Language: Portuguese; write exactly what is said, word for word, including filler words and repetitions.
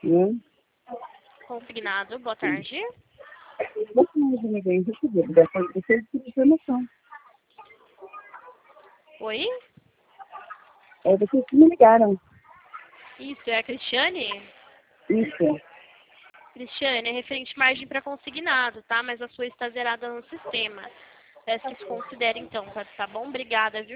Hum? Consignado, boa tarde. Você não me vem receber, depois de ter essa informação. Oi? É, vocês que me ligaram. Isso, é a Cristiane? Isso. Cristiane, é referente margem para consignado, tá? Mas a sua está zerada no sistema. Peço que se considere então, tá, tá bom? Obrigada, viu?